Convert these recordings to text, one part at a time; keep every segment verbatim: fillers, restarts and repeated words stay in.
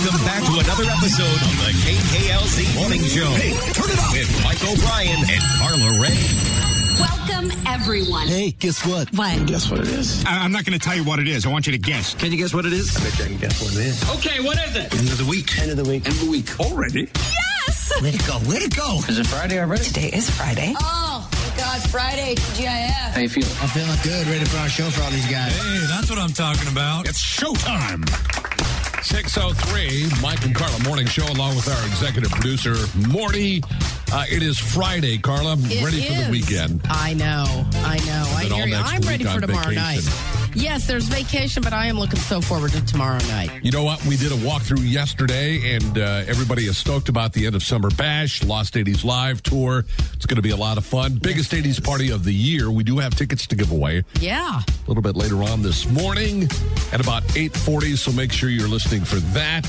Welcome back to another episode of the K K L Z Morning Show. Hey, turn it up! With Mike O'Brien and Carla Ray. Welcome, everyone. Hey, guess what? What? Guess what it is? I- I'm not going to tell you what it is. I want you to guess. Can you guess what it is? I bet you I can guess what it is. Okay, what is it? End of the week. End of the week. End of the week. Already? Yes! Way to go. Way to go. Is it Friday already? Today is Friday. Oh, my God, Friday, T G I F. How you feeling? I'm feeling good, ready for our show for all these guys. Hey, that's what I'm talking about. It's showtime. six oh three, Mike and Carla Morning Show, along with our executive producer, Morty. Uh, it is Friday, Carla. I'm It ready for the is. weekend. I know. I know. I And all hear you. next I'm week ready on for tomorrow vacation. night. Yes, there's vacation, but I am looking so forward to tomorrow night. You know what? We did a walkthrough yesterday, and uh, everybody is stoked about the End of Summer Bash, Lost eighties Live Tour. It's going to be a lot of fun. Biggest eighties party of the year. We do have tickets to give away Yeah. a little bit later on this morning at about eight forty, so make sure you're listening for that.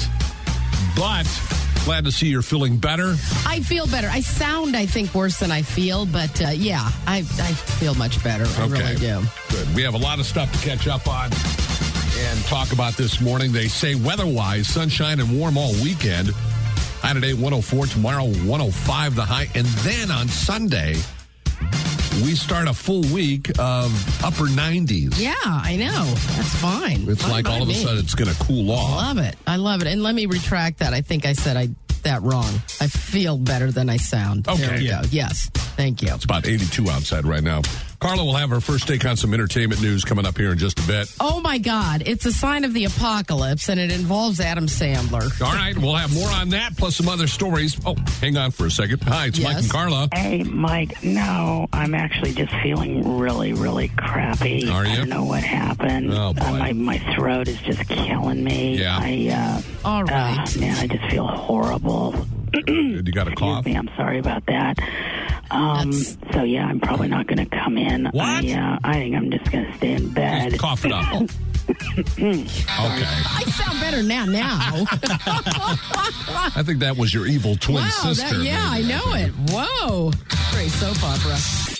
But glad to see you're feeling better. I feel better. I sound, I think, worse than I feel, but uh, yeah, I, I feel much better. I really do. Good. We have a lot of stuff to catch up on and talk about this morning. They say weather-wise, sunshine and warm all weekend. High today, one oh four. Tomorrow, one oh five the high. And then on Sunday, we start a full week of upper nineties. Yeah, I know. That's fine. It's Fine like by all of a me. sudden it's going to cool I off. love it. I love it. And let me retract that. I think I said I that wrong. I feel better than I sound. Okay. There we Yeah. go. Yes. Thank you. It's about eighty-two outside right now. Carla will have her first take on some entertainment news coming up here in just a bit. Oh, my God. It's a sign of the apocalypse, and it involves Adam Sandler. All right, we'll have more on that, plus some other stories. Oh, hang on for a second. Hi, it's Mike Yes. and Carla. Hey, Mike. No, I'm actually just feeling really, really crappy. Are you? I don't know what happened. Oh, boy. Uh, my my throat is just killing me. Yeah. I, uh, All right. uh, man, I just feel horrible. You got a cough? Excuse me. I'm sorry about that. Um, That's- so yeah, I'm probably not going to come in. What? I, uh, I think I'm just going to stay in bed. Just cough it up. Okay. I sound better now. Now. I think that was your evil twin wow. sister. That, yeah, I maybe. know it. Whoa. Great soap opera.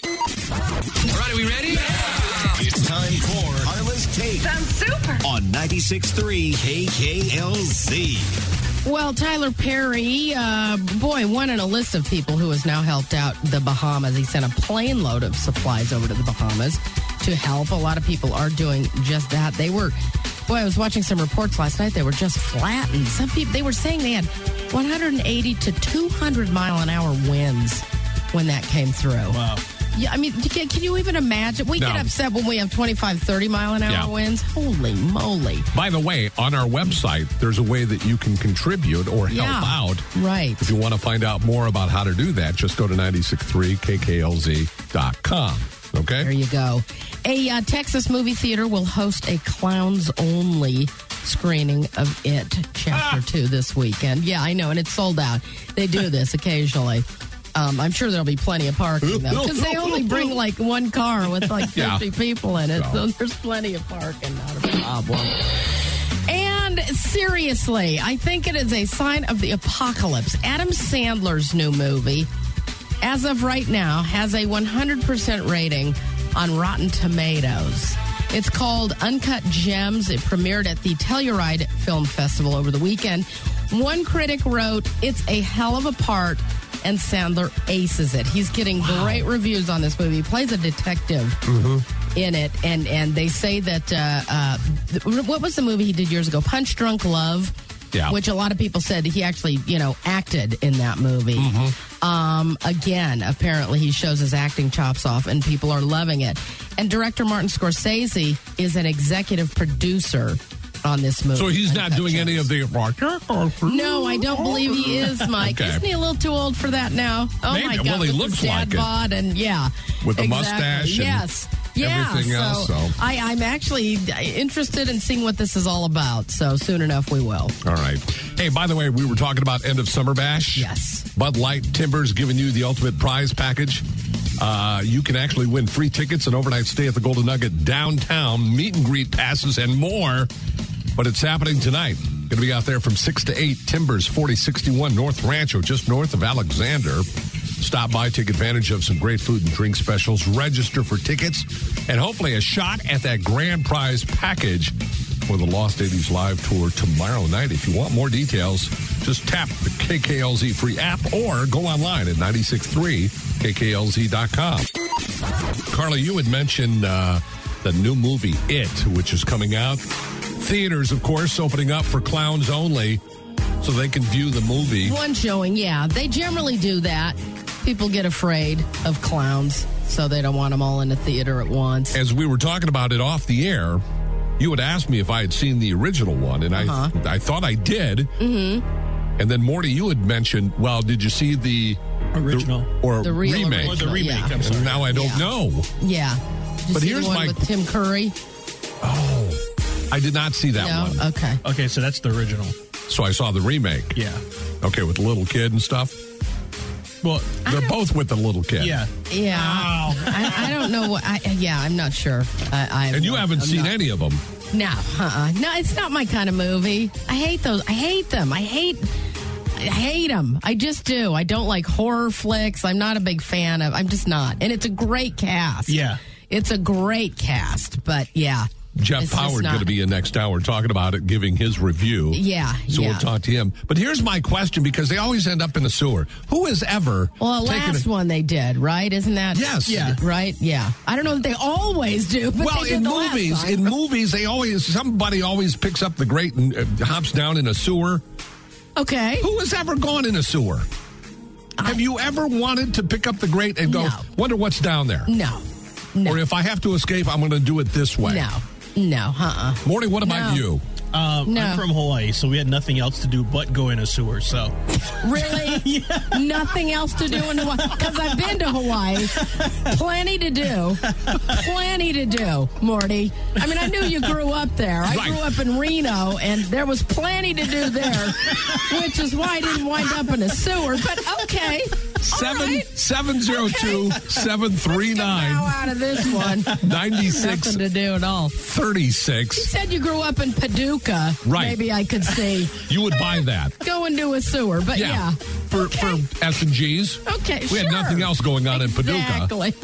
All right, are we ready? It's time for Carla's Take. Sounds super. On ninety-six point three K K L Z. Well, Tyler Perry, uh, boy, one in a list of people who has now helped out the Bahamas. He sent a plane load of supplies over to the Bahamas to help. A lot of people are doing just that. They were, boy, I was watching some reports last night. They were just flattened. Some people, they were saying they had one hundred eighty to two hundred mile an hour winds when that came through. Wow. Yeah, I mean, can, can you even imagine? We No. get upset when we have twenty-five, thirty mile an hour Yeah. winds. Holy moly. By the way, on our website, there's a way that you can contribute or help Yeah. out. Right. If you want to find out more about how to do that, just go to ninety-six point three K K L Z dot com. Okay? There you go. A uh, Texas movie theater will host a clowns-only screening of It Chapter Ah. two this weekend. Yeah, I know, and it's sold out. They do this occasionally. Um, I'm sure there'll be plenty of parking, though, because they only bring, like, one car with, like, Yeah. fifty people in it, So. so there's plenty of parking, not a problem. And seriously, I think it is a sign of the apocalypse. Adam Sandler's new movie, as of right now, has a one hundred percent rating on Rotten Tomatoes. It's called Uncut Gems. It premiered at the Telluride Film Festival over the weekend. One critic wrote, "It's a hell of a part," and Sandler aces it. He's getting great reviews on this movie. He plays a detective in it, and, and they say that, uh, uh, th- what was the movie he did years ago? Punch Drunk Love. Yeah. Which a lot of people said he actually, you know, acted in that movie. Um, again, apparently he shows his acting chops off, and people are loving it. And director Martin Scorsese is an executive producer on this movie. So he's not Uncut doing any Gems. of the... No, I don't believe he is, Mike. Okay. Isn't he a little too old for that now? Oh, Maybe. my God. Well, he with looks his dad like it. bod and, yeah. With the exactly. mustache and Yes. Yeah, everything so, else, so. I, I'm actually interested in seeing what this is all about. So soon enough, we will. All right. Hey, by the way, we were talking about End of Summer Bash. Yes. Bud Light Timbers giving you the ultimate prize package. Uh, you can actually win free tickets, an overnight stay at the Golden Nugget downtown, meet and greet passes, and more. But it's happening tonight. Going to be out there from six to eight. Timbers, forty sixty-one North Rancho, just north of Alexander. Stop by, take advantage of some great food and drink specials, register for tickets, and hopefully a shot at that grand prize package for the Lost eighties Live Tour tomorrow night. If you want more details, just tap the K K L Z free app or go online at nine six three K K L Z dot com. Carla, you had mentioned uh, the new movie, It, which is coming out. Theaters, of course, opening up for clowns only so they can view the movie. One showing, yeah. They generally do that. People get afraid of clowns, so they don't want them all in the theater at once. As we were talking about it off the air, you had asked me if I had seen the original one, and Uh-huh. I I thought I did. Mm-hmm. And then, Morty, you had mentioned, well, did you see the original the, or The real remake? Or the original, remake, yeah. I'm sorry. And now I don't Yeah. know. Yeah. Did you But see here's the one my- with Tim Curry? Oh, I did not see that No? one. Okay. Okay, so that's the original. So I saw the remake. Yeah. Okay, with the little kid and stuff. Well, They're both with the little kid. yeah. Yeah. I, I don't know what. I, yeah, I'm not sure. I, I And you haven't I'm seen not- any of them. No, uh-uh. No, it's not my kind of movie. I hate those. I hate them. I hate. I hate them. I just do. I don't like horror flicks. I'm not a big fan of. I'm just not. And it's a great cast. Yeah. It's a great cast. But yeah. Jeff it's just Howard not- going to be in next hour talking about it, giving his review. Yeah, So yeah. we'll talk to him. But here's my question, because they always end up in the sewer. Who has ever Well, the taken last a- one they did, right? Isn't that? Yes. Yeah. Right? Yeah. I don't know if they always do, but Well, they did in the last movies, time. in movies, they always somebody always picks up the grate and uh, hops down in a sewer. Okay. Who has ever gone in a sewer? Have you ever wanted to pick up the grate and go, No. wonder what's down there? No. No. Or if I have to escape, I'm going to do it this way. No. No. Uh-uh. Morty, what about No. you? Um, No. I'm from Hawaii, so we had nothing else to do but go in a sewer. So Really? Nothing else to do in Hawaii? Because I've been to Hawaii. Plenty to do. Plenty to do, Morty. I mean, I knew you grew up there. I Right. grew up in Reno, and there was plenty to do there, which is why I didn't wind up in a sewer. But okay. Seven All right. seven zero two seven three Now nine out of this one. ninety six Nothing to do at all. thirty You six. said you grew up in Paducah. Right. Maybe I could see. You would buy that. Go into a sewer, but yeah. For Okay. for S and G's. Okay, We had sure. nothing else going on in Paducah. Exactly.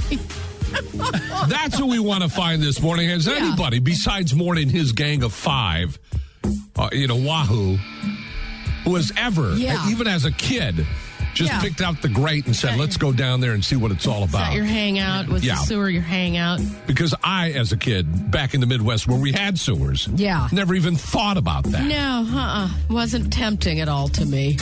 That's who we want to find this morning. Has Yeah. anybody besides Morty and his gang of five, uh, you know, Wahoo, who has ever, Yeah. even as a kid, just Yeah. picked out the grate and said, let's go down there and see what it's all Is that about? your hangout? Was Yeah. the sewer your hangout? Because I, as a kid, back in the Midwest where we had sewers, Yeah. never even thought about that. No, uh-uh. Wasn't tempting at all to me.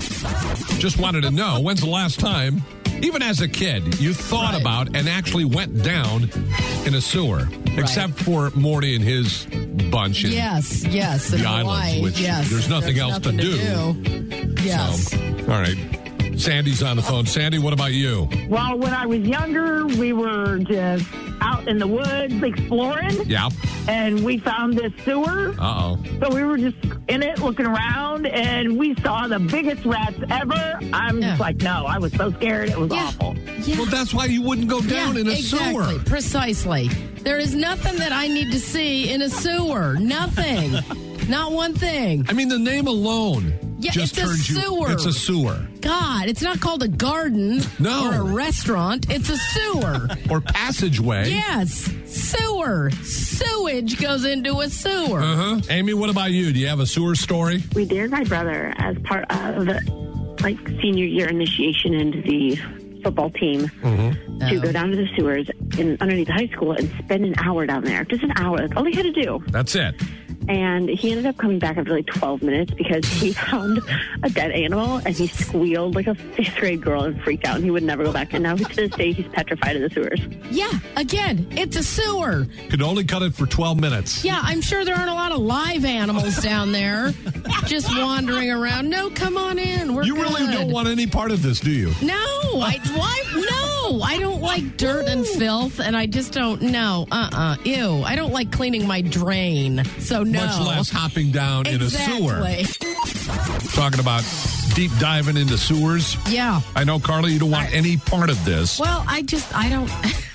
Just wanted to know, when's the last time, even as a kid, you thought Right. about and actually went down in a sewer? Except for Morty and his bunch. In, Yes, yes. The in islands, Hawaii, which yes. there's nothing else to do. do. Yes. So, all right. Sandy's on the phone. Sandy, what about you? Well, when I was younger, we were just out in the woods exploring, Yeah. and we found this sewer. Uh-oh. So we were just in it looking around, and we saw the biggest rats ever. I'm Yeah. just like, no, I was so scared. It was Yeah. awful. Yeah. Well, that's why you wouldn't go down Yeah, in a exactly. sewer. Precisely. There is nothing that I need to see in a sewer. Nothing. Not one thing. I mean, the name alone Yeah, just it's a turns you. sewer. It's a sewer. God, it's not called a garden No. or a restaurant. It's a sewer. Or passageway. Yes, sewer. Sewage goes into a sewer. Uh-huh. Amy, what about you? Do you have a sewer story? We dared my brother as part of like senior year initiation into the football team Mm-hmm. to Oh. go down to the sewers in underneath the high school and spend an hour down there. Just an hour. That's all he had to do. That's it. And he ended up coming back after like twelve minutes because he found a dead animal and he squealed like a fifth grade girl and freaked out and he would never go back. And now to this day he's petrified of the sewers. Yeah, again, it's a sewer. Could only cut it for twelve minutes. Yeah, I'm sure there aren't a lot of live animals down there just wandering around. No, come on in. We're You really good. don't want any part of this, do you? No, I why no. I don't like dirt and filth, and I just don't. No, uh, uh ew. I don't like cleaning my drain. So no. Much less hopping down exactly. in a sewer. Talking about deep diving into sewers. Yeah. I know, Carly, you don't want any part of this. Well, I just I don't.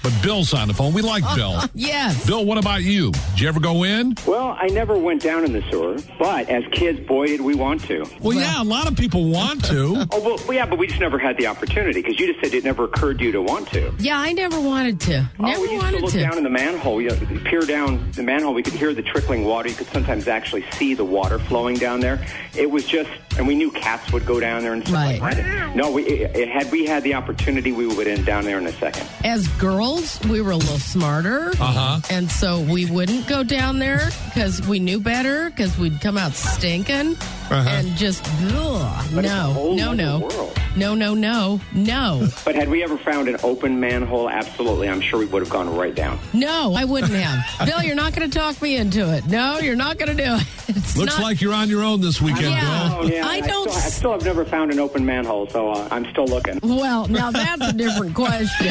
But Bill's on the phone. We like Bill. Yes. Bill, what about you? Did you ever go in? Well, I never went down in the sewer, but as kids, boy, did we want to. Well, yeah, a lot of people want to. Oh, well, yeah, but we just never had the opportunity because you just said it never occurred to you to want to. Yeah, I never wanted to. Never oh, we used wanted to look to. down in the manhole. You know, peer down the manhole. We could hear the trickling water. You could sometimes actually see the water flowing down there. It was just, and we knew cats would go down there and stuff Right. like that. No, we, it, it, had we had the opportunity, we would end down there in a second. As girls, we were a little smarter. Uh-huh. And so we wouldn't go down there because we knew better, because we'd come out stinking Uh-huh. and just, ugh, But it's a no, whole no, other no. world. No, no, no, no. But had we ever found an open manhole, absolutely, I'm sure we would have gone right down. No, I wouldn't have. Bill, you're not going to talk me into it. No, you're not going to do it. It's Looks not- like you're on your own this weekend, Yeah. Bill. Oh, yeah, I don't- still, I still have never found an open manhole, so uh, I'm still looking. Well, now that's a different question.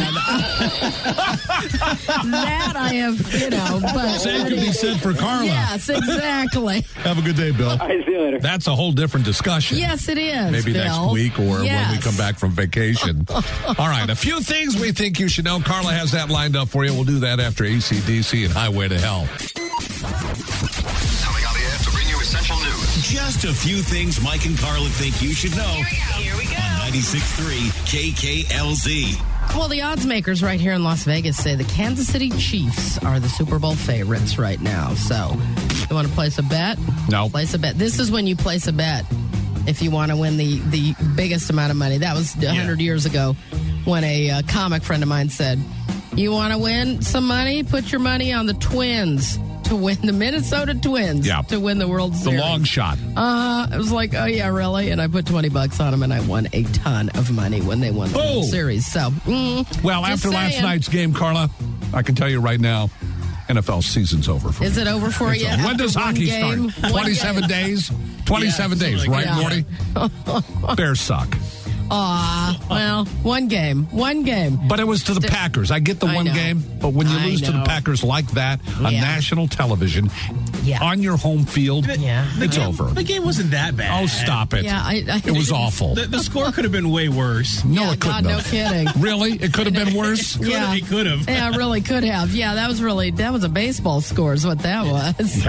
That I have, you know, but... Same could be said for Carla. Yes, exactly. Have a good day, Bill. All right, see you later. That's a whole different discussion. Yes, it is, Maybe Bill. next week or when we Yes. come back from vacation. All right, a few things we think you should know. Carla has that lined up for you. We'll do that after A C D C and Highway to Hell. Coming on the air to bring you essential news. Just a few things Mike and Carla think you should know. Here we go. On ninety-six point three K K L Z. Well, the odds makers right here in Las Vegas say the Kansas City Chiefs are the Super Bowl favorites right now. So, you want to place a bet? No. Place a bet. This is when you place a bet if you want to win the, the biggest amount of money. That was one hundred years ago when a uh, comic friend of mine said, you want to win some money? Put your money on the Twins to win, the Minnesota Twins Yeah. to win the World The Series. long shot. Uh, I was like, oh, yeah, really? And I put twenty bucks on them, and I won a ton of money when they won the Oh. World Series. So, mm, Well, just after last saying. night's game, Carla, I can tell you right now, N F L season's over for Is me. it over for It's you? over. When after does one hockey game? start? One twenty-seven game. days? twenty-seven Yeah, days, something right, like Morty? Bears suck. Aw, well, one game. One game. But it was to the Still- Packers. I get the I one know. game, but when you I lose to the know. Packers like that on Yeah. national television, Yeah. on your home field, Yeah. it's game, over. The game wasn't that bad. Oh, stop it. Yeah, I, I, It was awful. The, the score could have been way worse. No, yeah, it couldn't God, no have. kidding. Really? It could have been worse? Yeah. It could have. Yeah, it really could have. Yeah, that was really, that was a baseball score is what that was.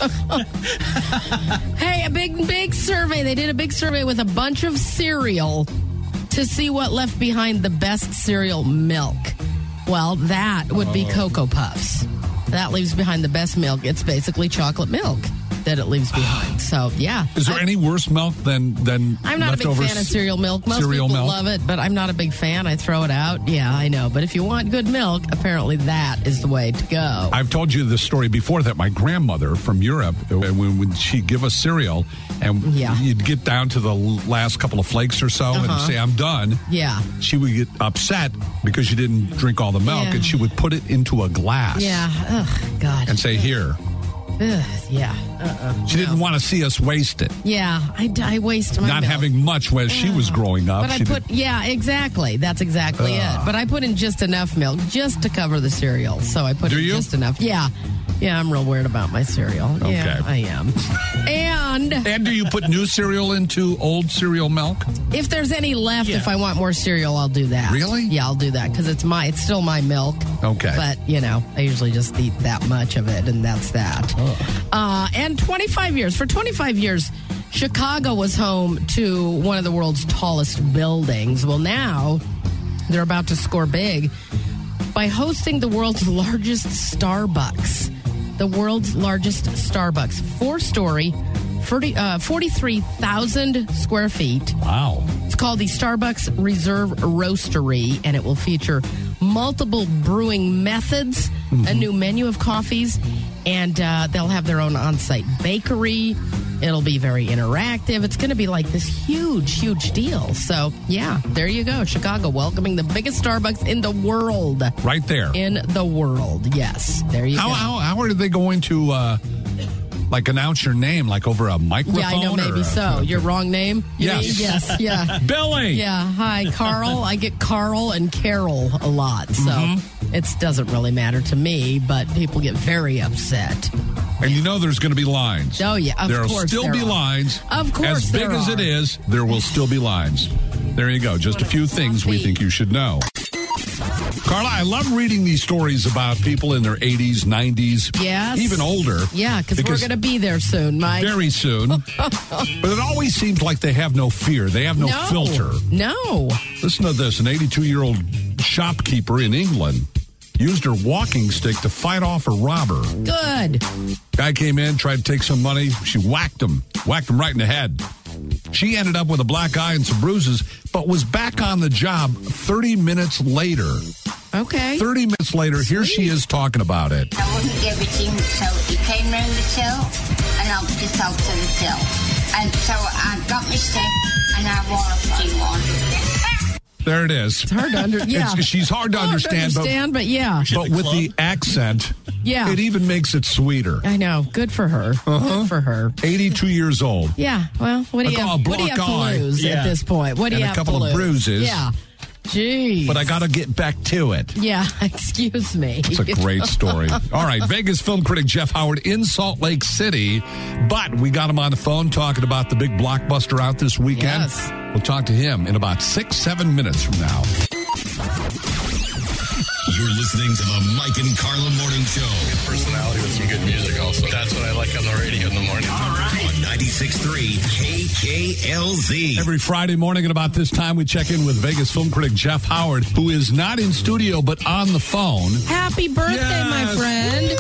Hey, a big, big survey. They did a big survey with a bunch of cereal to see what left behind the best cereal milk. Well, that would be Cocoa Puffs. That leaves behind the best milk. It's basically chocolate milk that it leaves behind. So, yeah. Is there I- any worse milk than than I'm not a big leftover fan of cereal milk. Most cereal people milk? love it, but I'm not a big fan. I throw it out. Yeah, I know. But if you want good milk, apparently that is the way to go. I've told you this story before that my grandmother from Europe, when, when she'd give us cereal, and Yeah. you'd get down to the last couple of flakes or so and Uh-huh. say, I'm done. Yeah. She would get upset because you didn't drink all the milk, Yeah. and she would put it into a glass Yeah. Ugh, God. and say, here. Ugh, yeah. Uh-uh. She didn't want to see us waste it. Yeah. I, I waste my Not milk. having much when she was growing up. But I She put, did- yeah, exactly. That's exactly Ugh. it. But I put in just enough milk just to cover the cereal. So I put Do in you? just enough. Yeah. Yeah, I'm real weird about my cereal. Yeah, Okay. I am. And and do you put new cereal into old cereal milk? if there's any left, Yeah. if I want more cereal, I'll do that. Really? Yeah, I'll do that because it's my, it's still my milk. Okay. But, you know, I usually just eat that much of it, and that's that. Uh, and twenty-five years, for twenty-five years, Chicago was home to one of the world's tallest buildings. Well, now they're about to score big by hosting the world's largest Starbucks. The world's largest Starbucks. Four-story, forty, uh, forty-three thousand square feet. Wow. It's called the Starbucks Reserve Roastery, and it will feature multiple brewing methods, a new menu of coffees, and uh, they'll have their own on-site bakery. It'll be very interactive. It's going to be like this huge, huge deal. So, yeah, there you go. Chicago welcoming the biggest Starbucks in the world. Right there. In the world, yes. There you How, go. how, how are they going to, uh, like, announce your name, like, over a microphone? Yeah, I know, or maybe a- so. Your wrong name? You Yes. mean? Yes, yeah. Billy! Yeah, hi, Carl. I get Carl and Carol a lot, so Mm-hmm. it doesn't really matter to me, but people get very upset. And you know there's going to be lines. Oh, yeah, of There will course still there be are. lines. Of course As big there as it are. is, there will still be lines. There you go. Just a few things we think you should know. Carla, I love reading these stories about people in their eighties, nineties, Yes. even older. Yeah, because we're going to be there soon, Mike. Very soon. But it always seems like they have no fear. They have no, No. filter. No. Listen to this. An eighty-two-year-old shopkeeper in England used her walking stick to fight off a robber. Good. Guy came in, tried to take some money. She whacked him. Whacked him right in the head. She ended up with a black eye and some bruises, but was back on the job thirty minutes later. Okay. thirty minutes later, here she is talking about it. I wasn't everything, so he came round the cell and I just out to the cell. And so I got my stick and I walloped him on. There it is. It's hard to under- yeah. It's, she's hard to Hard to understand, understand, but yeah. but, but with the accent, Yeah. it even makes it sweeter. I know. Good for her. Uh-huh. Good for her. eighty-two years old. Yeah. Well, what do you I got have, a what do you have black eye. to lose Yeah. at this point? What do And you a have couple to of lose? bruises. Yeah. Jeez. But I got to get back to it. Yeah. Excuse me. It's a great story. All right, Vegas film critic Jeff Howard in Salt Lake City. But we got him on the phone talking about the big blockbuster out this weekend. Yes. We'll talk to him in about six, seven minutes from now. You're listening to the Mike and Carla Morning Show. Good personality with some good music also. That's what I like on the radio in the morning. All right. On ninety-six point three K K L Z. Every Friday morning at about this time, we check in with Vegas film critic Jeff Howard, who is not in studio but on the phone. Happy birthday, Yes. my friend.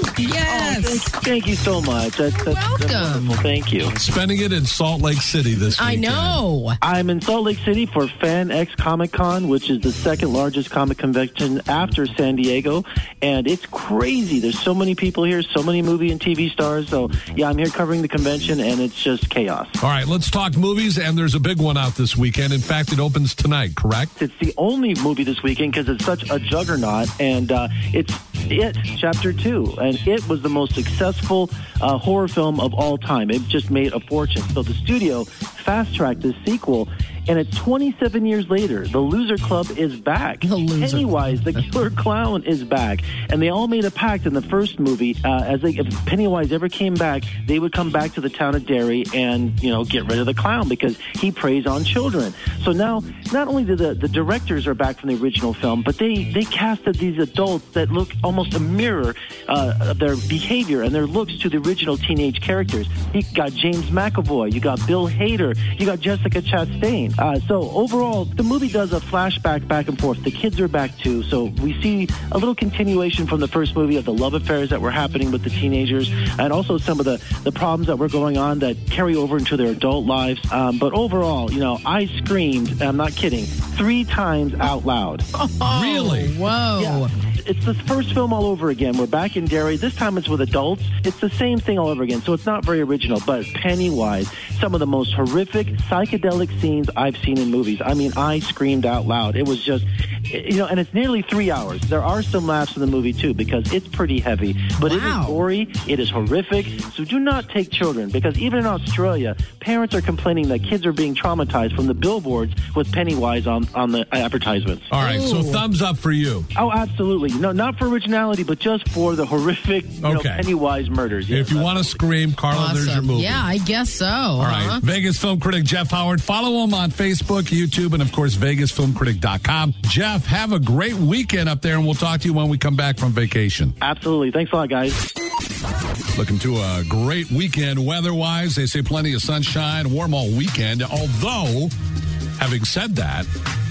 Yes. Oh, thank, thank you so much. That's, that's, Welcome. That's wonderful. Thank you. Spending it in Salt Lake City this I weekend. know. I'm in Salt Lake City for Fan X Comic Con, which is the second largest comic convention after San Diego. And it's crazy. There's so many people here, so many movie and T V stars. So, yeah, I'm here covering the convention, and it's just chaos. All right, let's talk movies, and there's a big one out this weekend. In fact, it opens tonight, correct? It's the only movie this weekend because it's such a juggernaut, and uh, it's It, Chapter two. And It was the most successful uh, horror film of all time. It just made a fortune. So the studio fast-tracked this sequel, and it's twenty-seven years later. The Loser Club is back. The Loser Pennywise, the killer clown, is back. And they all made a pact in the first movie. Uh, as they, if Pennywise ever came back, they would come back to the town of Derry and, you know, get rid of the clown because he preys on children. So now, not only do the, the directors are back from the original film, but they, they casted these adults that look almost a mirror uh, of their behavior and their looks to the original teenage characters. You got James McAvoy, you got Bill Hader, you got Jessica Chastain. Uh, so overall, the movie does a flashback back and forth. The kids are back too, so we see a little continuation from the first movie of the love affairs that were happening with the teenagers, and also some of the, the problems that were going on that carry over into their adult lives. Um, but overall, you know, I screamed, and I'm not kidding, three times out loud. Oh, Really? Whoa. Yeah. It's the first film all over again. We're back in Derry. This time it's with adults. It's the same thing all over again, so it's not very original. But Pennywise, some of the most horrific psychedelic scenes I've seen in movies. I mean, I screamed out loud. It was just, you know, and it's nearly three hours. There are some laughs in the movie, too, because it's pretty heavy. But Wow. it is gory. It is horrific. So do not take children, because even in Australia, parents are complaining that kids are being traumatized from the billboards with Pennywise on, on the advertisements. All right, so Ooh. thumbs up for you. Oh, absolutely. No, not for originality, but just for the horrific you know, Okay. Pennywise murders. Yes, If you want to scream, Carla, there's your Awesome. movie. Yeah, I guess so. All right. Vegas film critic Jeff Howard. Follow him on Facebook, YouTube, and, of course, vegas film critic dot com. Jeff, have a great weekend up there, and we'll talk to you when we come back from vacation. Absolutely. Thanks a lot, guys. Looking to a great weekend weather-wise. They say plenty of sunshine, warm all weekend. Although, having said that,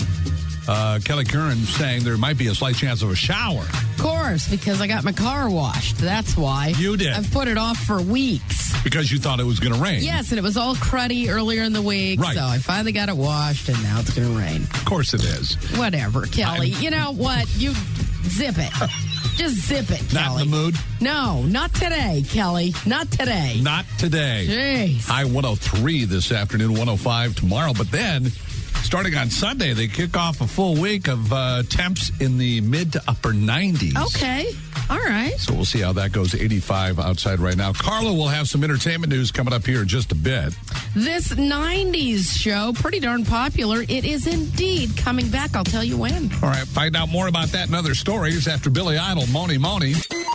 uh, Kelly Curran saying there might be a slight chance of a shower. Of course, because I got my car washed. That's why. You did. I've put it off for weeks. Because you thought it was going to rain. Yes, and it was all cruddy earlier in the week. Right. So I finally got it washed, and now it's going to rain. Of course it is. Whatever, Kelly. I'm- You know what? You zip it. Just zip it, Not Kelly. in the mood? No, not today, Kelly. Not today. Not today. Jeez. High one oh three this afternoon, one oh five tomorrow. But then, starting on Sunday, they kick off a full week of uh, temps in the mid to upper nineties. Okay. All right. So we'll see how that goes. eighty-five outside right now. Carla will have some entertainment news coming up here in just a bit. This nineties show, pretty darn popular. It is indeed coming back. I'll tell you when. All right, find out more about that and other stories after Billy Idol, Moni Moni.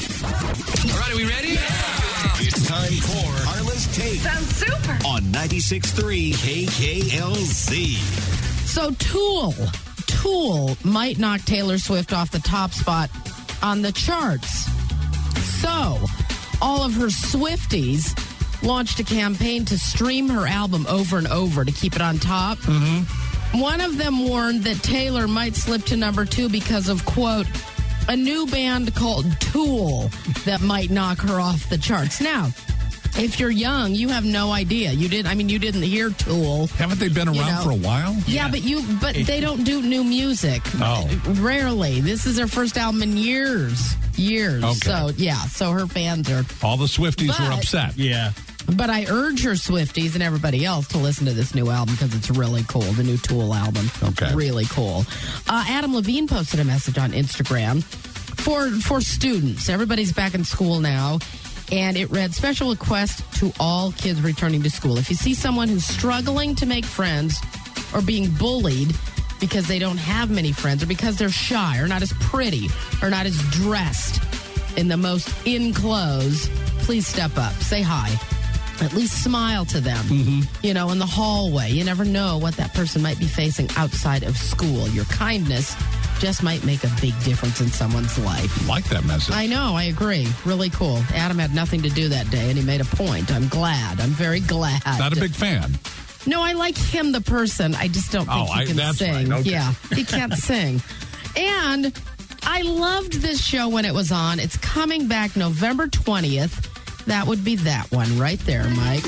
All right, are we ready? Yeah. It's time for Carla's Take. Sounds super. On ninety-six point three K K L Z. So Tool. Tool might knock Taylor Swift off the top spot on the charts. So, all of her Swifties launched a campaign to stream her album over and over to keep it on top. Mm-hmm. One of them warned that Taylor might slip to number two because of, quote, a new band called Tool that might knock her off the charts. Now, if you're young, you have no idea. You didn't. I mean, you didn't hear Tool. Haven't they been around you know? for a while? Yeah, but you. But they don't do new music. Oh, rarely. This is their first album in years. Years. Okay. So yeah. So her fans are. All the Swifties But- were upset. Yeah. But I urge her Swifties and everybody else to listen to this new album because it's really cool. The new Tool album. Okay. Really cool. Uh, Adam Levine posted a message on Instagram for for students. Everybody's back in school now. And it read, special request to all kids returning to school. If you see someone who's struggling to make friends or being bullied because they don't have many friends or because they're shy or not as pretty or not as dressed in the most in clothes, please step up. Say hi. At least smile to them, mm-hmm. you know, in the hallway. You never know what that person might be facing outside of school. Your kindness just might make a big difference in someone's life. Like that message. I know, I agree. Really cool. Adam had nothing to do that day, and he made a point. I'm glad. I'm very glad. Not a big fan. No, I like him, the person. I just don't think oh, he I, can that's sing. Right. Okay. Yeah, he can't sing. And I loved this show when it was on. It's coming back November twentieth. That would be that one right there, Mike.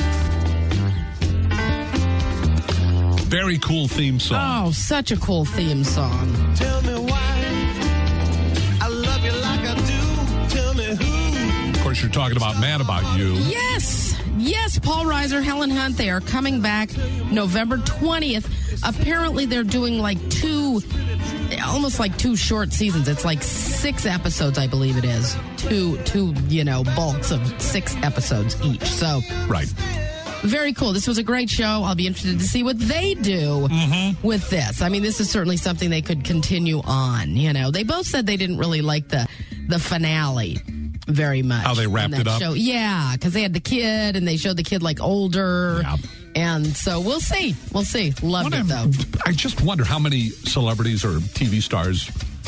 Very cool theme song. Oh, such a cool theme song. Tell me why I love you like I do. Tell me who. Of course, you're talking about Mad About You. Yes. Yes, Paul Reiser, Helen Hunt, they are coming back November twentieth. Apparently, they're doing like two, almost like two short seasons. It's like six episodes, I believe it is. Two, two, you know, bulks of six episodes each. So, right. Very cool. This was a great show. I'll be interested to see what they do mm-hmm. with this. I mean, this is certainly something they could continue on. You know, they both said they didn't really like the the finale very much. How they wrapped it up? Show. Yeah, because they had the kid and they showed the kid like older. Yeah. And so we'll see. We'll see. Loved it, though. I just wonder how many celebrities or T V stars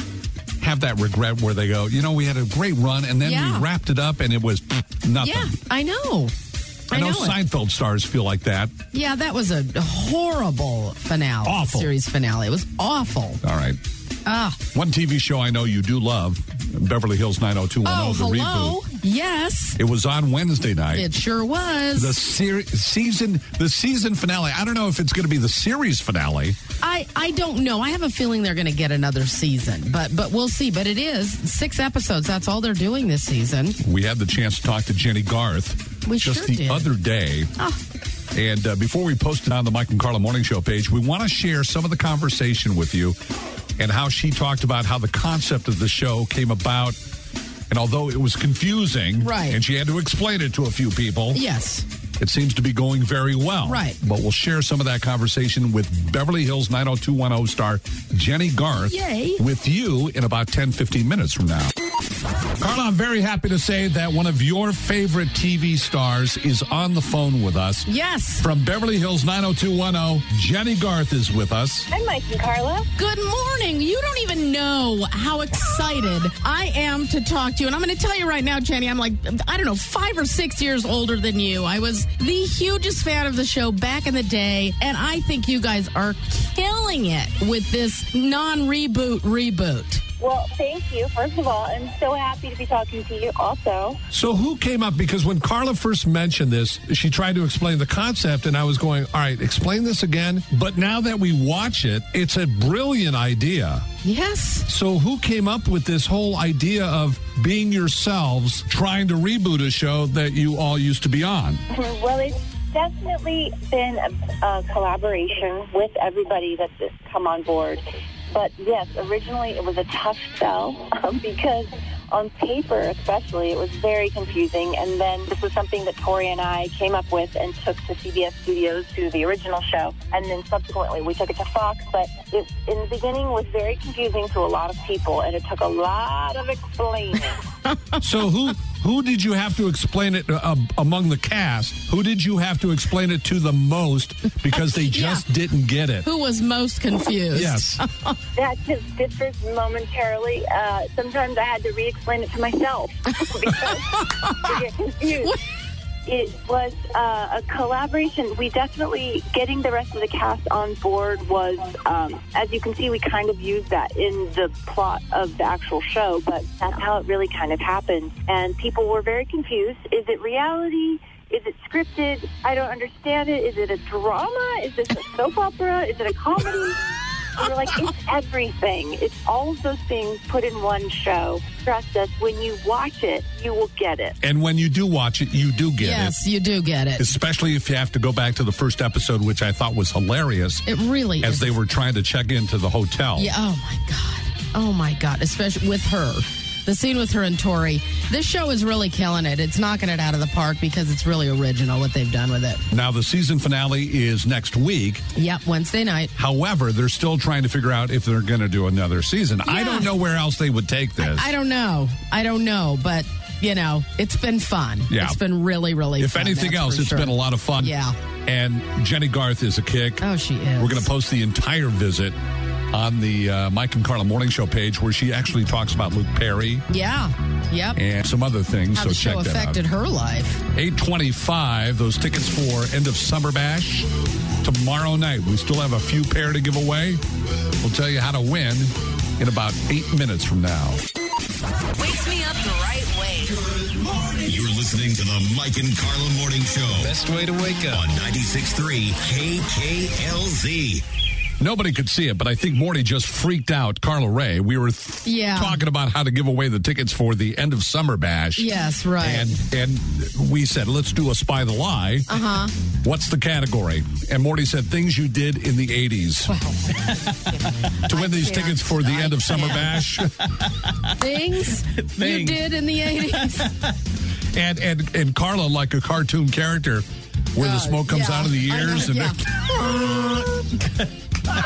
have that regret where they go, you know, we had a great run and then Yeah. we wrapped it up and it was nothing. Yeah, I know. I, I know, know it. Seinfeld stars feel like that. Yeah, that was a horrible finale. Awful. Series finale. It was awful. All right. Ah. One T V show I know you do love, Beverly Hills nine oh two one oh, Oh, the hello. reboot. Yes. It was on Wednesday night. It sure was. The ser- season, the season finale. I don't know if it's going to be the series finale. I, I don't know. I have a feeling they're going to get another season, but but we'll see. But it is six episodes. That's all they're doing this season. We had the chance to talk to Jenny Garth We just sure the did. other day. Oh. And uh, before we post it on the Mike and Carla Morning Show page, we want to share some of the conversation with you and how she talked about how the concept of the show came about. And although it was confusing, right. and she had to explain it to a few people, yes, it seems to be going very well. Right. But we'll share some of that conversation with Beverly Hills nine oh two one oh star Jenny Garth Yay. with you in about ten, fifteen minutes from now. Carla, I'm very happy to say that one of your favorite T V stars is on the phone with us. Yes. From Beverly Hills nine oh two one oh, Jenny Garth is with us. Hi, Mike and Carla. Good morning. You don't even know how excited I am to talk to you. And I'm going to tell you right now, Jenny, I'm like, I don't know, five or six years older than you. I was the hugest fan of the show back in the day. And I think you guys are killing it with this non-reboot reboot. Well, thank you. First of all, I'm so happy to be talking to you also. So who came up? Because when Carla first mentioned this, she tried to explain the concept, and I was going, all right, explain this again. But now that we watch it, it's a brilliant idea. Yes. So who came up with this whole idea of being yourselves, trying to reboot a show that you all used to be on? Well, it's definitely been a, a collaboration with everybody that's come on board. But yes, originally it was a tough sell um, because on paper especially it was very confusing. And then this was something that Tori and I came up with and took to C B S Studios to the original show. And then subsequently we took it to Fox. But it, in the beginning, was very confusing to a lot of people, and it took a lot of explaining. So who Who did you have to explain it uh, among the cast? Who did you have to explain it to the most because they just yeah. didn't get it? Who was most confused? Yes. That just differs momentarily. Uh, sometimes I had to re-explain it to myself because I get confused. What? It was uh, a collaboration. We definitely, getting the rest of the cast on board was, um, as you can see, we kind of used that in the plot of the actual show, but that's how it really kind of happened. And people were very confused. Is it reality? Is it scripted? I don't understand it. Is it a drama? Is this a soap opera? Is it a comedy? And we're like, it's everything. It's all of those things put in one show. Trust us, when you watch it, you will get it. And when you do watch it, you do get yes, it. Yes, you do get it. Especially if you have to go back to the first episode, which I thought was hilarious. It really as is. As they were trying to check into the hotel. Yeah. Oh, my God. Oh, my God. Especially with her. The scene with her and Tori. This show is really killing it. It's knocking it out of the park because it's really original what they've done with it. Now, the season finale is next week. Yep, Wednesday night. However, they're still trying to figure out if they're going to do another season. Yeah. I don't know where else they would take this. I, I don't know. I don't know, but, you know, it's been fun. Yeah. It's been really, really if fun. If anything else, it's sure. been a lot of fun. Yeah. And Jenny Garth is a kick. Oh, she is. We're going to post the entire visit on the uh, Mike and Carla Morning Show page where she actually talks about Luke Perry. Yeah. Yep. And some other things. How so the show check that affected out. her life. eight twenty-five, those tickets for End of Summer Bash tomorrow night. We still have a few pair to give away. We'll tell you how to win in about eight minutes from now. Wakes me up the right way. Good morning. You're listening to the Mike and Carla Morning Show. Best way to wake up. On ninety-six point three K K L Z. Nobody could see it, but I think Morty just freaked out Carla Ray. We were th- yeah. talking about how to give away the tickets for the End of Summer Bash. Yes, right. And and we said, let's do a Spy the Lie. Uh-huh. What's the category? And Morty said, things you did in the eighties. Wow. to win I these can't. tickets for the I End of can't. Summer Bash. Things, Things you did in the eighties. and, and, and Carla, like a cartoon character, where uh, the smoke comes yeah. out of the ears. Know, and yeah.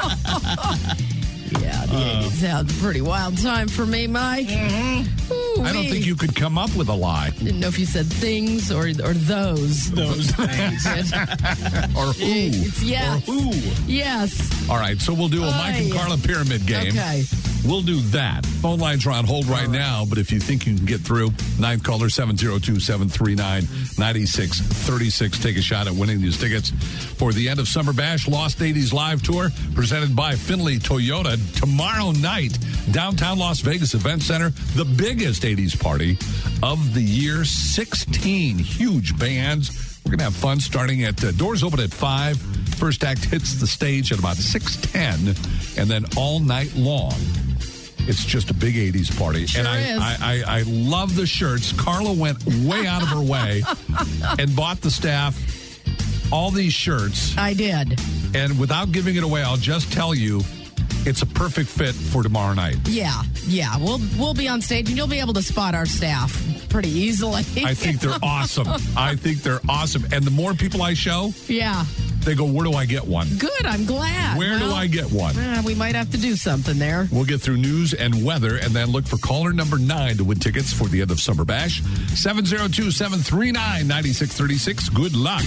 Yeah, the uh, eighties sounds a pretty wild time for me, Mike. Mm-hmm. Ooh, I don't think you could come up with a lie. Didn't know if you said things or or those. Those things. or who. It's, yes. Or who. Yes. All right, so we'll do a Oy. Mike and Carla pyramid game. Okay. We'll do that. Phone lines are on hold right All right. now, but if you think you can get through, ninth caller, seven oh two, seven three nine, nine six three six. Take a shot at winning these tickets for the End of Summer Bash Lost eighties Live Tour presented by Finley Toyota. Tomorrow night, downtown Las Vegas Event Center, the biggest eighties party of the year. sixteen huge bands. We're going to have fun starting at, uh, doors open at five. First act hits the stage at about six ten, and then all night long. It's just a big eighties party. Sure and I, is. I, I, I love the shirts. Carla went way out of her way and bought the staff all these shirts. I did. And without giving it away, I'll just tell you, it's a perfect fit for tomorrow night. Yeah, yeah. We'll we'll be on stage, and you'll be able to spot our staff pretty easily. I think they're awesome. I think they're awesome. And the more people I show, yeah, they go, where do I get one? Good, I'm glad. Where well, do I get one? Uh, we might have to do something there. We'll get through news and weather and then look for caller number nine to win tickets for the End of Summer Bash. seven oh two, seven three nine, nine six three six. Good luck.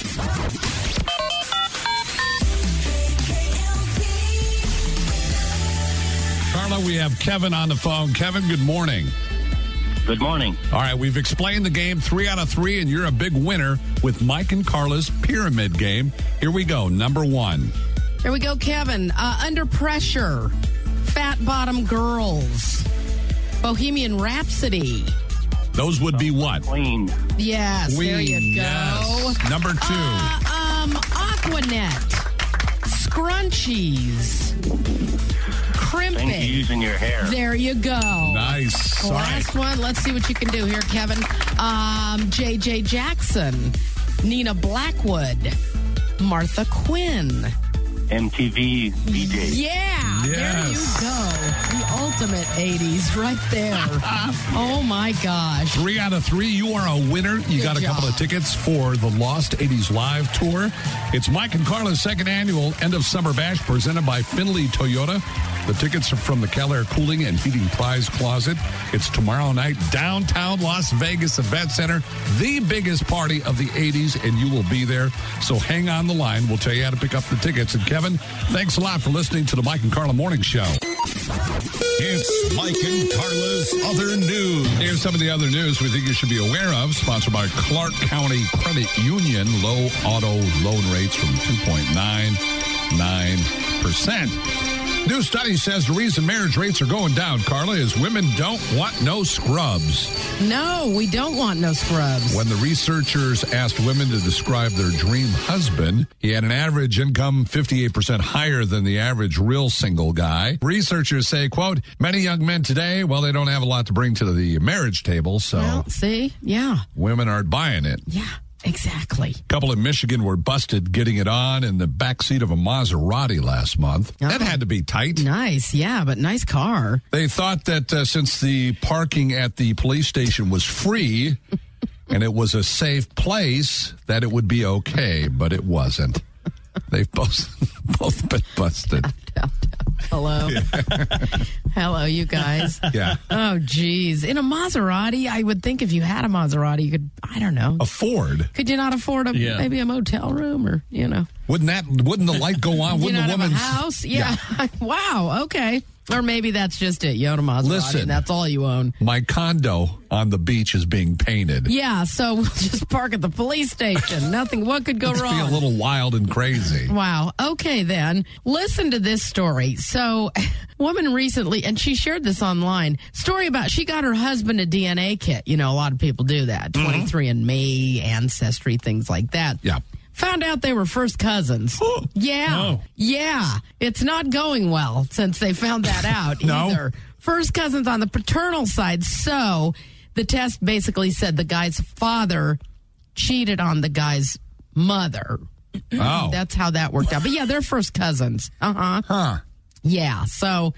Carla, we have Kevin on the phone. Kevin, good morning. Good morning. All right, we've explained the game three out of three, and you're a big winner with Mike and Carla's Pyramid Game. Here we go. Number one. Here we go, Kevin. Uh, Under Pressure, Fat Bottom Girls, Bohemian Rhapsody. Those would be what? Queen. Yes, Queen, there you go. Yes. Number two. Uh, um, Aquanet, Scrunchies, Crimping. Things you use in your hair. There you go. Nice. All Last right. one. Let's see what you can do here, Kevin. Um, J J Jackson, Nina Blackwood, Martha Quinn. M T V V J. Yeah. There you go. The ultimate eighties right there. Oh, my gosh. Three out of three. You are a winner. You Good got a job. couple of tickets for the Lost eighties Live Tour. It's Mike and Carla's second annual End of Summer Bash presented by Findlay Toyota. The tickets are from the Keller Cooling and Heating Prize Closet. It's tomorrow night, downtown Las Vegas Event Center, the biggest party of the eighties, and you will be there. So hang on the line. We'll tell you how to pick up the tickets. And Kevin, thanks a lot for listening to the Mike and Carla Morning Show. It's Mike and Carla's Other News. Here's some of the other news we think you should be aware of. Sponsored by Clark County Credit Union. Low auto loan rates from two point nine nine percent. New study says the reason marriage rates are going down, Carla, is women don't want no scrubs. No, we don't want no scrubs. When the researchers asked women to describe their dream husband, he had an average income fifty-eight percent higher than the average real single guy. Researchers say, quote, many young men today, well, they don't have a lot to bring to the marriage table, so Well, see? Yeah. women aren't buying it. Yeah, exactly. A couple in Michigan were busted getting it on in the backseat of a Maserati last month. That had to be tight. Nice, yeah, but nice car. They thought that uh, since the parking at the police station was free and it was a safe place, that it would be okay, but it wasn't. They've both, both been busted. Hello. Hello, you guys. Yeah. Oh, geez. In a Maserati, I would think if you had a Maserati, you could, I don't know. Afford. Could you not afford a Yeah. maybe a motel room or, you know? Wouldn't that, wouldn't the light go on? you Wouldn't not the have a woman's house? Yeah. Wow, okay. Or maybe that's just it. You own a Maserati Listen. and that's all you own. My condo on the beach is being painted. Yeah, so we'll just park at the police station. Nothing. What could go Let's wrong? be a little wild and crazy. Wow. Okay, then. Listen to this story. So, woman recently, and she shared this online, story about she got her husband a D N A kit. You know, a lot of people do that. twenty-three and me, Ancestry, things like that. Yeah. Found out they were first cousins. Yeah. No. Yeah. It's not going well since they found that out No. either. First cousins on the paternal side. So the test basically said the guy's father cheated on the guy's mother. Oh. That's how that worked out. But yeah, they're first cousins. Uh-huh. Huh. Yeah. So,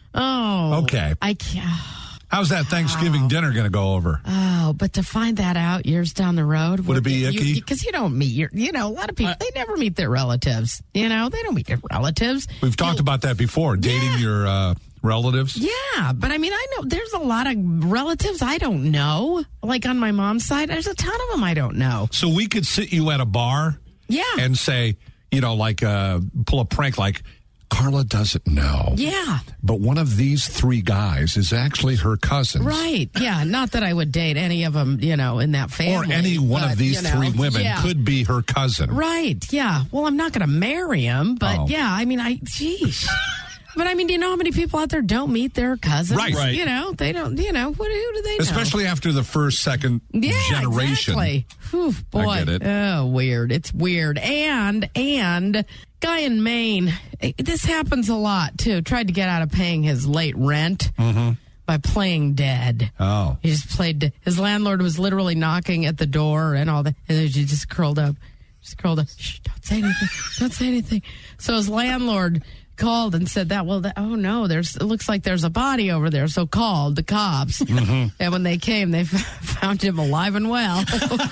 oh. Okay. I can't. How's that Thanksgiving dinner going to go over? Oh, but to find that out years down the road. Would it be icky? Because you, you don't meet your, you know, a lot of people, they never meet their relatives. You know, they don't meet their relatives. We've talked about that before, dating your uh, relatives. Yeah, but I mean, I know there's a lot of relatives I don't know. Like on my mom's side, there's a ton of them I don't know. So we could sit you at a bar Yeah. and say, you know, like uh, pull a prank like, Carla doesn't know. Yeah. But one of these three guys is actually her cousins. Right. Yeah. Not that I would date any of them, you know, in that family. Or any one but, of these you know, three women yeah. could be her cousin. Right. Yeah. Well, I'm not going to marry him, but Oh. yeah, I mean, I, geez. But I mean, do you know how many people out there don't meet their cousins? Right. Right. You know, they don't, you know, what, who do they know? Especially after the first, second yeah, generation. Exactly. Whew, boy. I get it. Oh, weird. It's weird. And, and, guy in Maine, this happens a lot too. Tried to get out of paying his late rent Mm-hmm. by playing dead. Oh. He just played. His landlord was literally knocking at the door and all that. And then he just curled up. Just curled up. Shh, don't say anything. Don't say anything. So his landlord called and said that, well, that, oh no, there's, it looks like there's a body over there. So called the cops. Mm-hmm. And when they came, they found him alive and well.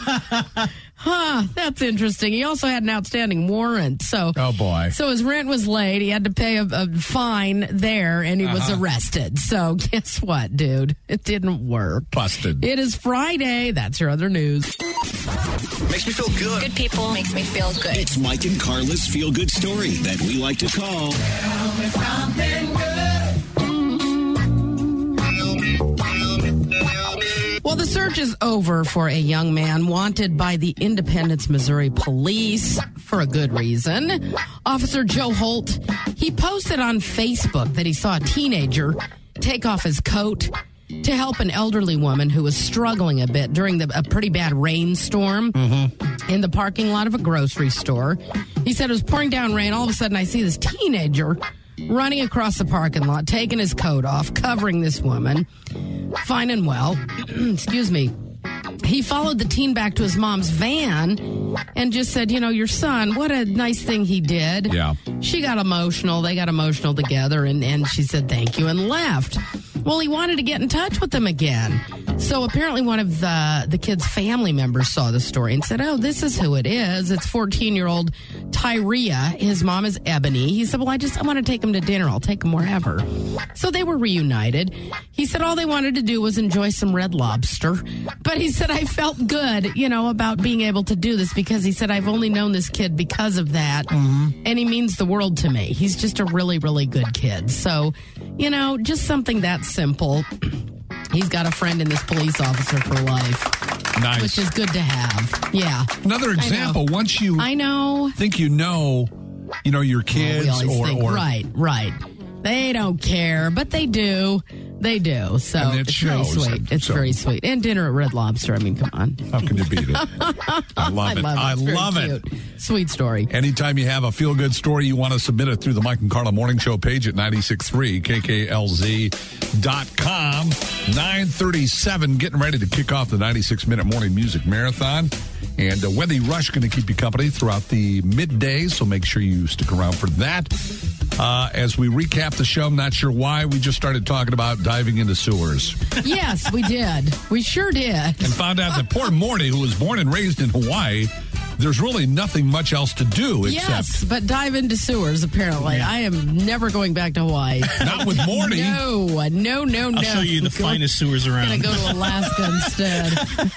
Huh, that's interesting. He also had an outstanding warrant. So, Oh, boy. So his rent was late. He had to pay a, a fine there, and he was Uh-huh. arrested. So guess what, dude? It didn't work. Busted. It is Friday. That's your other news. Makes me feel good. Good people makes me feel good. It's Mike and Carla's feel good story that we like to call. Well, the search is over for a young man wanted by the Independence, Missouri police for a good reason. Officer Joe Holt, he posted on Facebook that he saw a teenager take off his coat to help an elderly woman who was struggling a bit during the, a pretty bad rainstorm in the parking lot of a grocery store. He said it was pouring down rain. All of a sudden, I see this teenager running across the parking lot, taking his coat off, covering this woman. Fine and well. Excuse me. he followed the teen back to his mom's van and just said, you know, your son, what a nice thing he did. Yeah. She got emotional. They got emotional together, and, and she said thank you and left. Well, he wanted to get in touch with them again. So apparently one of the, the kid's family members saw the story and said, oh, this is who it is. It's fourteen-year-old Tyria. His mom is Ebony. He said, well, I just I want to take him to dinner. I'll take him wherever. So they were reunited. He said all they wanted to do was enjoy some Red Lobster. But he said, I felt good, you know, about being able to do this because he said, I've only known this kid because of that. Mm-hmm. And he means the world to me. He's just a really, really good kid. So, you know, just something that simple. He's got a friend in this police officer for life. Nice. Which is good to have. Yeah. Another example, once you I know. think you know, you know, your kids well, we always or, think, or... Right, right. They don't care, but they do. They do. So And it it's shows. very sweet. It's So- very sweet. And dinner at Red Lobster. I mean, come on. How can you beat it? I love it. I It's very love it. cute. Sweet story. Anytime you have a feel-good story, you want to submit it through the Mike and Carla Morning Show page at ninety-six point three K K L Z dot com. nine thirty-seven, getting ready to kick off the ninety-six minute morning music marathon. And uh, Wendy Rush going to keep you company throughout the midday, so make sure you stick around for that. Uh, as we recap the show, I'm not sure why, we just started talking about diving into sewers. Yes, we did. We sure did. And found out that poor Morty, who was born and raised in Hawaii, there's really nothing much else to do except... Yes, but dive into sewers, apparently. I am never going back to Hawaii. Not with Morty. No, no, no, no. I'll show you the Go- finest sewers around. I'm going to go to Alaska instead.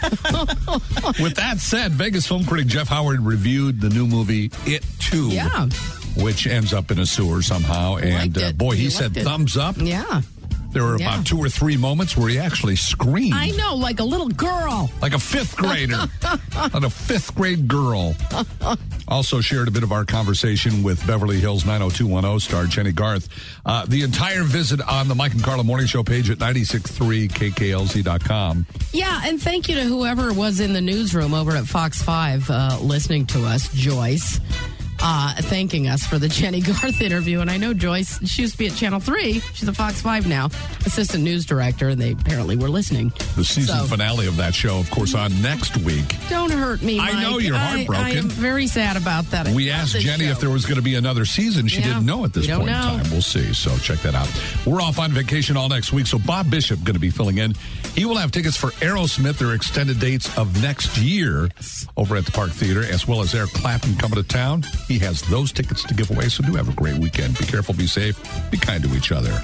With that said, Vegas film critic Jeff Howard reviewed the new movie It two, Yeah. which ends up in a sewer somehow. And uh, it. boy, he, He said liked it. thumbs up. Yeah. There were Yeah. about two or three moments where he actually screamed. I know, like a little girl. Like a fifth grader. Like a fifth grade girl. Also shared a bit of our conversation with Beverly Hills nine oh two one oh star Jenny Garth. Uh, the entire visit on the Mike and Carla Morning Show page at ninety-six point three K K L Z dot com. Yeah, and thank you to whoever was in the newsroom over at Fox five uh, listening to us, Joyce. Uh, thanking us for the Jenny Garth interview. And I know Joyce, she used to be at Channel three. She's at Fox five now, assistant news director, and they apparently were listening. The season So- finale of that show, of course, on next week. Don't hurt me, I Mike. know you're I- heartbroken. I, am very sad about that. I We love asked this Jenny show. if there was going to be another season. She Yeah, didn't know at this we don't point know. in time. We'll see. So check that out. We're off on vacation all next week. So Bob Bishop going to be filling in. He will have tickets for Aerosmith, their extended dates of next year over at the Park Theater, as well as Eric Clapton coming to town. He has those tickets to give away. So do have a great weekend. Be careful, be safe, be kind to each other.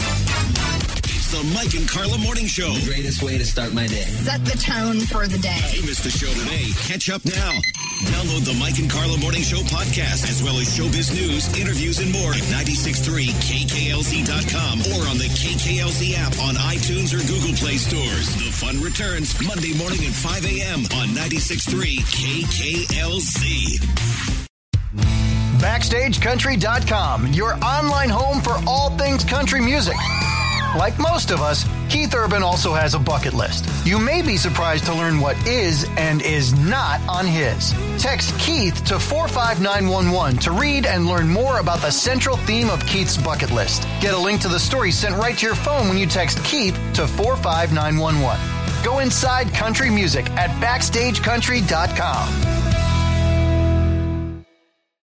It's the Mike and Carla Morning Show. The greatest way to start my day. Set the tone for the day. If you missed the show today, catch up now. Download the Mike and Carla Morning Show podcast, as well as showbiz news, interviews, and more at ninety-six point three K K L Z dot com or on the K K L Z app on iTunes or Google Play stores. The fun returns Monday morning at five a.m. on ninety-six point three K K L Z. Backstage Country dot com, your online home for all things country music. Like most of us, Keith Urban also has a bucket list. You may be surprised to learn what is and is not on his. Text Keith to four five nine one one to read and learn more about the central theme of Keith's bucket list. Get a link to the story sent right to your phone when you text Keith to four five nine one one. Go inside country music at Backstage Country dot com.